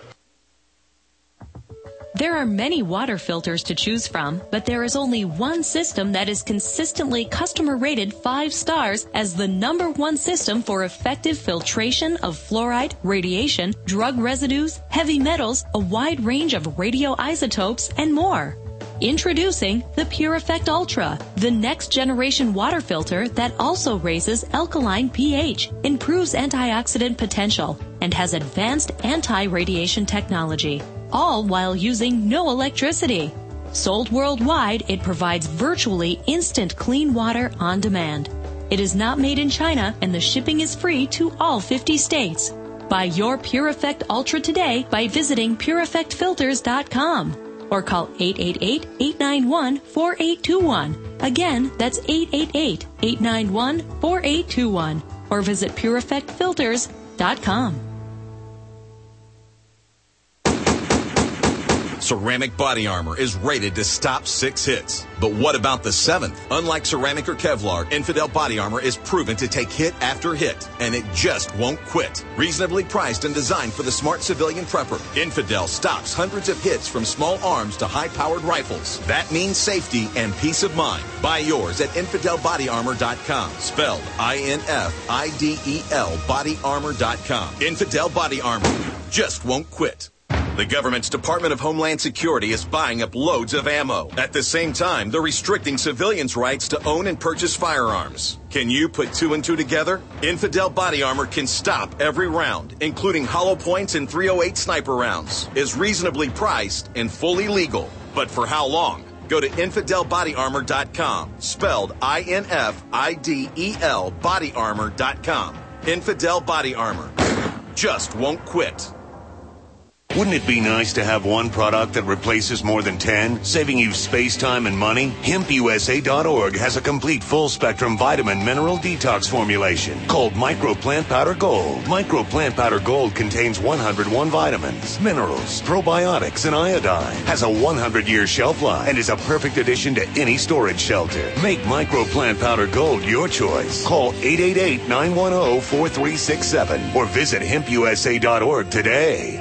There are many water filters to choose from, but there is only one system that is consistently customer rated five stars as the number one system for effective filtration of fluoride, radiation, drug residues, heavy metals, a wide range of radioisotopes, and more. Introducing the Pure Effect Ultra, the next generation water filter that also raises alkaline pH, improves antioxidant potential, and has advanced anti-radiation technology, all while using no electricity. Sold worldwide, it provides virtually instant clean water on demand. It is not made in China, and the shipping is free to all fifty states. Buy your Pure Effect Ultra today by visiting pure effect filters dot com or call eight eight eight, eight nine one, four eight two one. Again, that's eight eight eight, eight nine one, four eight two one or visit pure effect filters dot com. Ceramic Body Armor is rated to stop six hits. But what about the seventh? Unlike ceramic or Kevlar, Infidel Body Armor is proven to take hit after hit, and it just won't quit. Reasonably priced and designed for the smart civilian prepper, Infidel stops hundreds of hits from small arms to high-powered rifles. That means safety and peace of mind. Buy yours at infidel body armor dot com, spelled I N F I D E L body armor dot com. Infidel Body Armor just won't quit. The government's Department of Homeland Security is buying up loads of ammo. At the same time, they're restricting civilians' rights to own and purchase firearms. Can you put two and two together? Infidel Body Armor can stop every round, including hollow points and three oh eight sniper rounds, is reasonably priced and fully legal. But for how long? Go to infidel body armor dot com, spelled I N F I D E L body armor dot com. Infidel Body Armor just won't quit. Wouldn't it be nice to have one product that replaces more than ten, saving you space, time, and money? hemp u s a dot org has a complete full-spectrum vitamin mineral detox formulation called Micro Plant Powder Gold. Micro Plant Powder Gold contains one hundred one vitamins, minerals, probiotics, and iodine. Has a one hundred year shelf life and is a perfect addition to any storage shelter. Make Micro Plant Powder Gold your choice. Call eight eight eight, nine one zero, four three six seven or visit hemp u s a dot org today.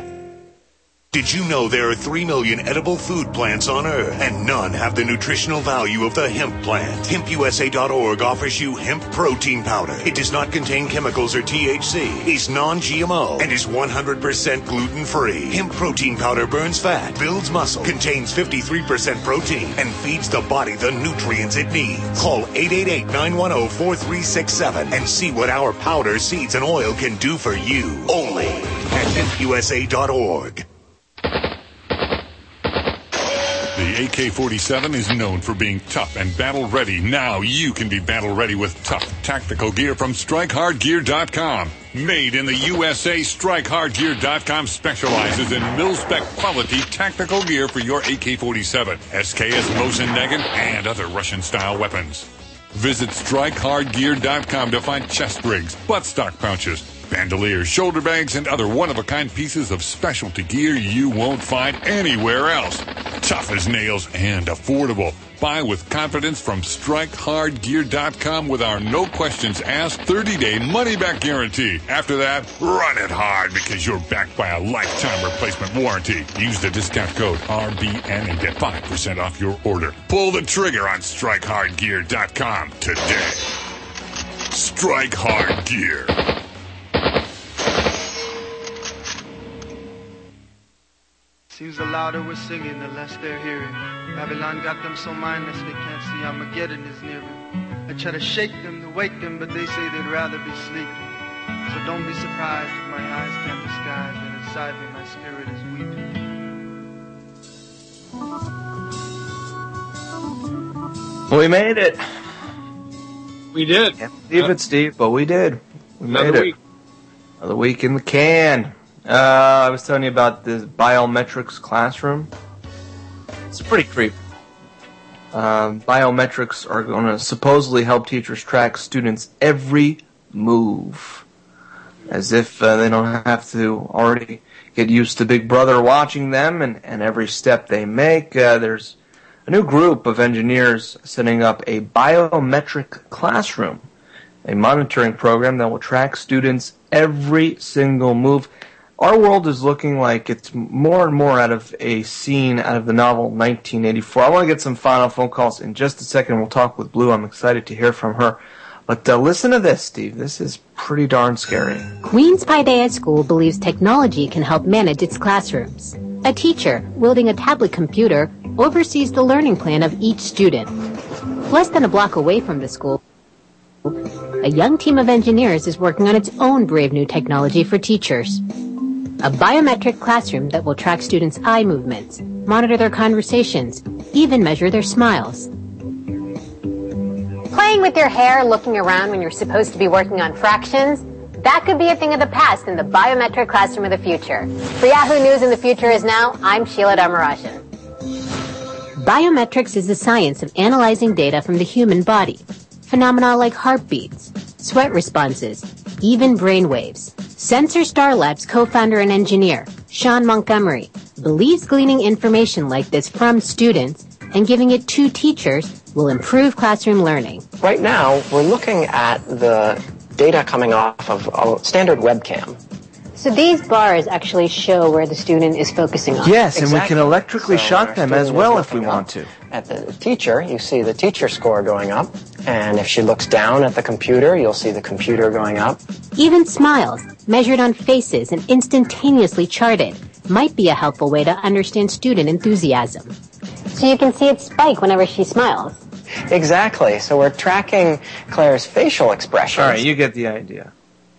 Did you know there are three million edible food plants on Earth, and none have the nutritional value of the hemp plant? hemp u s a dot org offers you hemp protein powder. It does not contain chemicals or T H C, is non G M O, and is one hundred percent gluten-free. Hemp protein powder burns fat, builds muscle, contains fifty-three percent protein, and feeds the body the nutrients it needs. Call eight eight eight, nine one zero, four three six seven and see what our powder, seeds, and oil can do for you. Only at hemp u s a dot org. The A K forty-seven is known for being tough and battle-ready. Now you can be battle-ready with tough tactical gear from strike hard gear dot com. Made in the U S A, strike hard gear dot com specializes in mil-spec quality tactical gear for your A K forty-seven, S K S Mosin Nagin, and other Russian-style weapons. Visit strike hard gear dot com to find chest rigs, buttstock pouches, bandoliers, shoulder bags, and other one-of-a-kind pieces of specialty gear you won't find anywhere else. Tough as nails and affordable. Buy with confidence from strike hard gear dot com with our no-questions-asked thirty-day money-back guarantee. After that, run it hard because you're backed by a lifetime replacement warranty. Use the discount code R B N and get five percent off your order. Pull the trigger on strike hard gear dot com today. Strike Hard Gear. Seems the louder we're singing, the less they're hearing. Babylon got them so mindless they can't see Armageddon is nearing. I try to shake them, to wake them, but they say they'd rather be sleeping. So don't be surprised if my eyes can't disguise that inside me my spirit is weeping. We made it. We did. Can't believe it, Steve, but we did. We Another made it. week. Another week in the can. Uh, I was telling you about this biometrics classroom. It's pretty creepy. Um, biometrics are going to supposedly help teachers track students' every move, as if uh, they don't have to already get used to Big Brother watching them and, and every step they make. Uh, there's a new group of engineers setting up a biometric classroom, a monitoring program that will track students' every single move. Our world is looking like it's more and more out of a scene out of the novel nineteen eighty-four. I want to get some final phone calls in just a second. We'll talk with Blue. I'm excited to hear from her. But uh, listen to this, Steve. This is pretty darn scary. Queen's Paideia School believes technology can help manage its classrooms. A teacher, wielding a tablet computer, oversees the learning plan of each student. Less than a block away from the school, a young team of engineers is working on its own brave new technology for teachers. A biometric classroom that will track students' eye movements, monitor their conversations, even measure their smiles. Playing with your hair, looking around when you're supposed to be working on fractions, That could be a thing of the past in the biometric classroom of the future. For Yahoo News in the Future Is Now, I'm Sheila Dharmarajin. Biometrics is the science of analyzing data from the human body. Phenomena like heartbeats, sweat responses, even brain waves. Sensor Star Labs co-founder and engineer, Sean Montgomery, believes gleaning information like this from students and giving it to teachers will improve classroom learning. Right now, we're looking at the data coming off of a standard webcam. So these bars actually show where the student is focusing on. Yes, and Exactly. we can electrically So shock our them as student well is if we looking want up to. At the teacher, you see the teacher score going up, and if she looks down at the computer, you'll see the computer going up. Even smiles, measured on faces and instantaneously charted, might be a helpful way to understand student enthusiasm. So you can see it spike whenever she smiles. Exactly. So we're tracking Claire's facial expressions. All right, you get the idea.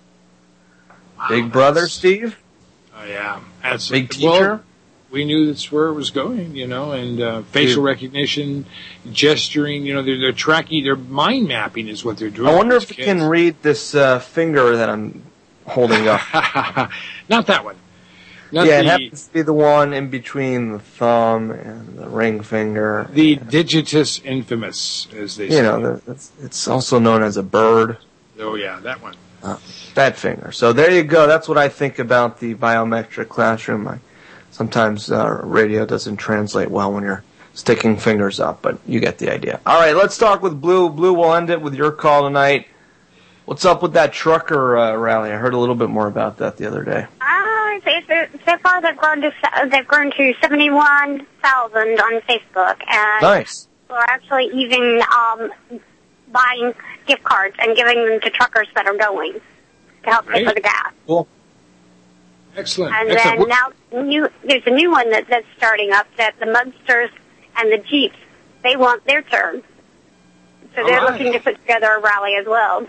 Big brother, Steve? Oh, yeah. That's Big well, teacher? we knew that's where it was going, you know, and uh, facial Dude. recognition, gesturing, you know, they're, they're tracking, they're mind mapping is what they're doing. I wonder with if these we can kids. read this uh, finger that I'm holding up. Not that one. Not yeah, it the, happens to be the one in between the thumb and the ring finger. the digitus infamus, as they say. You know, the, it's, it's also known as a bird. Oh, yeah, that one. Uh, that finger. So there you go. That's what I think about the biometric classroom. I, sometimes uh, radio doesn't translate well when you're sticking fingers up, but you get the idea. All right, let's talk with Blue. Blue, we'll end it with your call tonight. What's up with that trucker uh, rally? I heard a little bit more about that the other day. Uh, they, they, so far they've grown to they've grown to seventy-one thousand on Facebook, and Nice. we're actually even um, buying gift cards and giving them to truckers that are going to help pay for the gas. Cool. Excellent. And Excellent. then now new, there's a new one that, that's starting up that the Mudsters and the Jeeps, they want their turn. So they're All right. looking to put together a rally as well.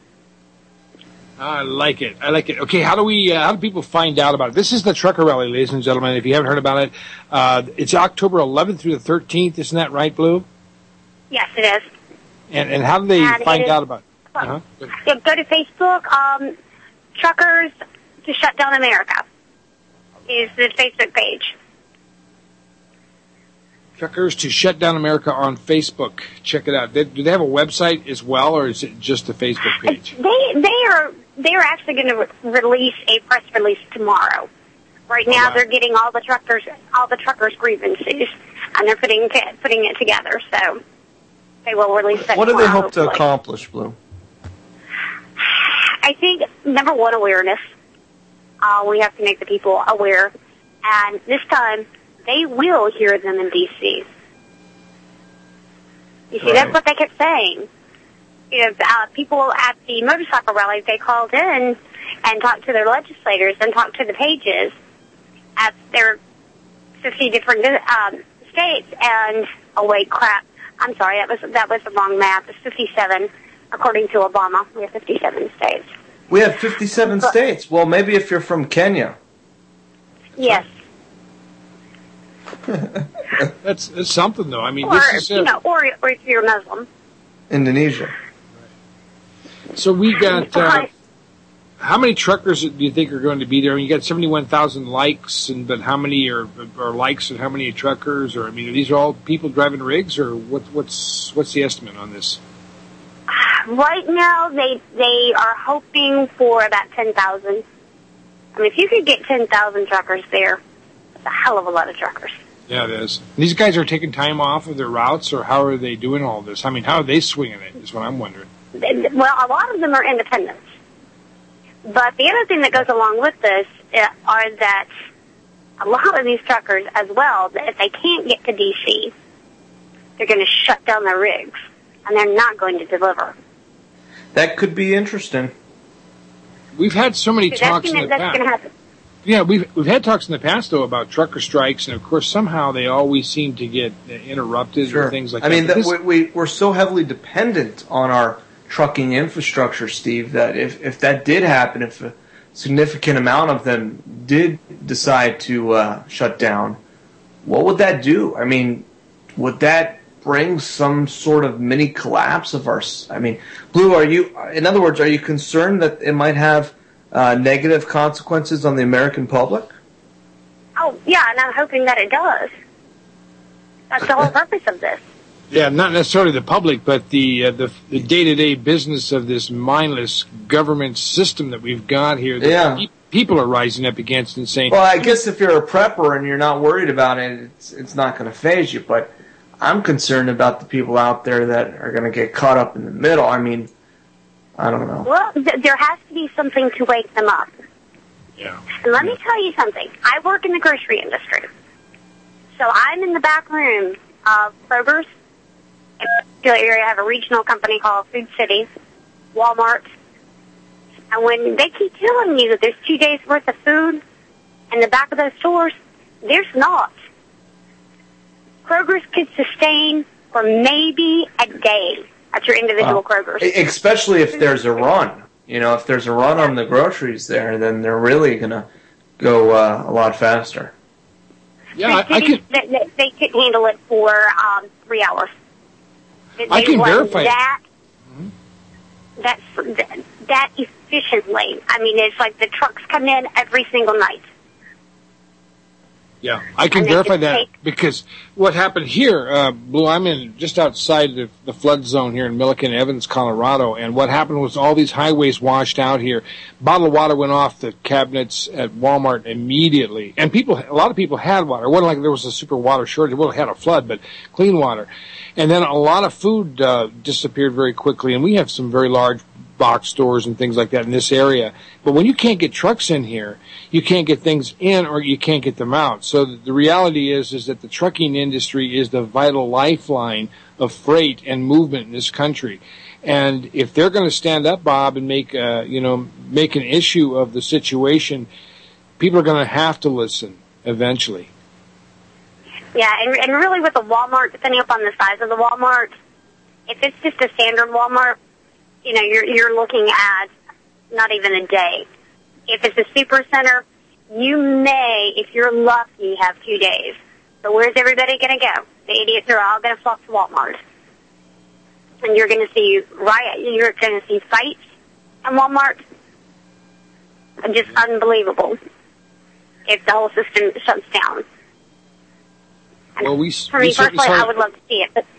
I like it. I like it. Okay, how do we? Uh, how do people find out about it? This is the trucker rally, ladies and gentlemen. If you haven't heard about it, uh, it's October eleventh through the thirteenth. Isn't that right, Blue? Yes, it is. And and how do they And it find is- out about it? Uh-huh. Yeah, go to Facebook. Um, Truckers to Shut Down America is the Facebook page. Truckers to Shut Down America on Facebook. Check it out. They, do they have a website as well, or is it just a Facebook page? They they are they are actually going to re- release a press release tomorrow. Right now, wow. they're getting all the truckers all the truckers grievances, and they're putting t- putting it together. So they will release that. What do they tomorrow, hope to hopefully. accomplish, Blue? I think number one, awareness. Uh, we have to make the people aware, and this time they will hear them in D C. You see, Right. that's what they kept saying. You know, uh, people at the motorcycle rallies, they called in and talked to their legislators and talked to the pages at their fifty different um, states. And oh wait, crap! I'm sorry, that was that was the wrong math. It's fifty-seven, according to Obama. We have fifty-seven states. We have fifty-seven But- states. Well, maybe if you're from Kenya. Yes. That's, that's something, though. I mean, Or, this is. Uh, you know, or, or if you're Muslim. Indonesia. So we got. Uh, how many truckers do you think are going to be there? I mean, you got seventy-one thousand likes, and but how many are, are likes and how many are truckers? Or I mean, are these all people driving rigs, or what? What's what's the estimate on this? Right now, they they are hoping for about ten thousand. I mean, if you could get ten thousand truckers there, that's a hell of a lot of truckers. Yeah, it is. These guys are taking time off of their routes, or how are they doing all this? I mean, how are they swinging it? Is what I'm wondering. They- Well, a lot of them are independents. But the other thing that goes along with this uh, are that a lot of these truckers as well, that if they can't get to D C, they're going to shut down their rigs, and they're not going to deliver. That could be interesting. We've had so many So talks that's in gonna, the that's past. going to happen. Yeah, we've we've had talks in the past though about trucker strikes, and of course somehow they always seem to get uh, interrupted Sure. or things like I that. mean, But that, this- we, we, we're so heavily dependent on our trucking infrastructure, Steve, that if, if that did happen, if a significant amount of them did decide to uh, shut down, what would that do? I mean, would that bring some sort of mini collapse of our... s- I mean, Blue, are you... In other words, are you concerned that it might have uh, negative consequences on the American public? Oh, yeah, and I'm hoping that it does. That's the whole purpose of this. Yeah, not necessarily the public, but the uh, the, the day-to-day business of this mindless government system that we've got here. That Yeah. pe- people are rising up against and saying, Well, I guess if you're a prepper and you're not worried about it, it's it's not going to faze you. But I'm concerned about the people out there that are going to get caught up in the middle. I mean, I don't know. Well, th- there has to be something to wake them up. Yeah. And let me tell you something. I work in the grocery industry. So I'm in the back room of Kroger's. In a particular area, I have a regional company called Food City, Walmart. And when they keep telling you that there's two days' worth of food in the back of those stores, there's not. Kroger's could sustain for maybe a day at your individual Wow. Kroger's. Especially if there's a run. You know, if there's a run on the groceries there, then they're really going to go uh, a lot faster. Yeah, I, I City, can. They, they, they could handle it for um, three hours. They, I they can run verify it. that. That that efficiently. I mean, it's like the trucks come in every single night. Yeah, I can And they verify just that take- because what happened here, uh, Blue, I'm in just outside the, the flood zone here in Milliken, Evans, Colorado, and what happened was all these highways washed out here. Bottled water went off the cabinets at Walmart immediately, and people, a lot of people had water. It wasn't like there was a super water shortage. Well, it had a flood, but clean water. And then a lot of food uh, disappeared very quickly, and we have some very large box stores and things like that in this area. But when you can't get trucks in here, you can't get things in or you can't get them out. So the reality is is that the trucking industry is the vital lifeline of freight and movement in this country. And if they're going to stand up, Bob, and make uh, you know make an issue of the situation, people are going to have to listen eventually. Yeah, and, and really with the Walmart, depending upon the size of the Walmart, if it's just a standard Walmart, you know, you're you're looking at not even a day. If it's a super center, you may, if you're lucky, have two days. So where's everybody going to go? The idiots are all going to flock to Walmart. And you're going to see riot, you're going to see fights in Walmart. Just unbelievable if the whole system shuts down. Well, we, For we me certainly personally, saw- I would love to see it, but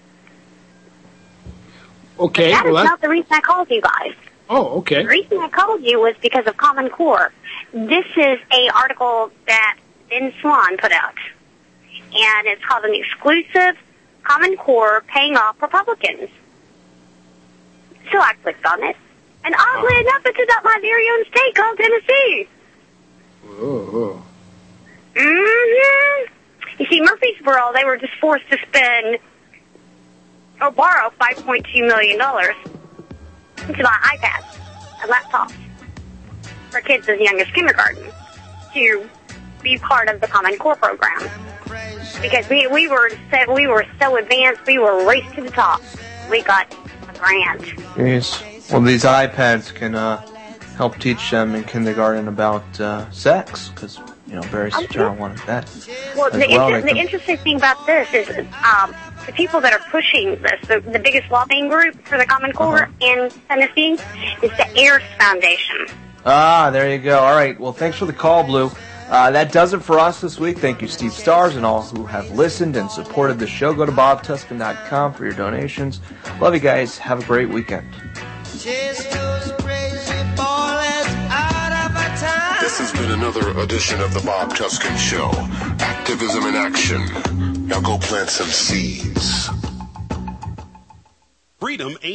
Okay, that well, is that, not the reason I called you guys. oh, okay. The reason I called you was because of Common Core. This is a article that Ben Swan put out, and it's called an exclusive Common Core paying off Republicans. So I clicked on it, and oddly enough, it's about my very own state called Tennessee. Oh, Mm-hmm. You see, Murfreesboro, they were just forced to spend or borrow five point two million dollars to buy iPads and laptops for kids as young as kindergarten to be part of the Common Core program. Because we we were so, we were so advanced, we were raced to the top. We got a grant. Yes. Well, these iPads can uh, help teach them in kindergarten about uh, sex, because, you know, Barry Soetoro wanted that. Well, as the, well. inter- They the can- interesting thing about this is um, the people that are pushing this, the, the biggest lobbying group for the Common Core Uh-huh. in Tennessee is the Ayers Foundation. Ah, there you go. All right. Well, thanks for the call, Blue. Uh, that does it for us this week. Thank you, Steve Stars, and all who have listened and supported the show. Go to bob tuscan dot com for your donations. Love you guys. Have a great weekend. Chase those crazy ballers out of our time. This has been another edition of the Bob Tuscan Show. Activism in action. Now go plant some seeds. Freedom ain't